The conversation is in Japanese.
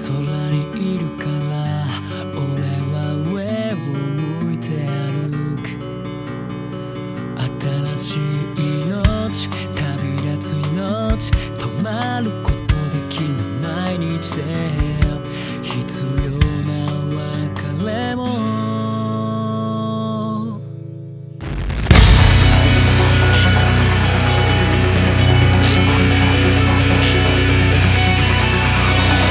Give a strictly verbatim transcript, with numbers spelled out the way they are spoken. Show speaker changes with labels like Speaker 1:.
Speaker 1: 空にいるから俺は上を向いて歩く。新しい命、旅立つ命、止まることできぬ毎日で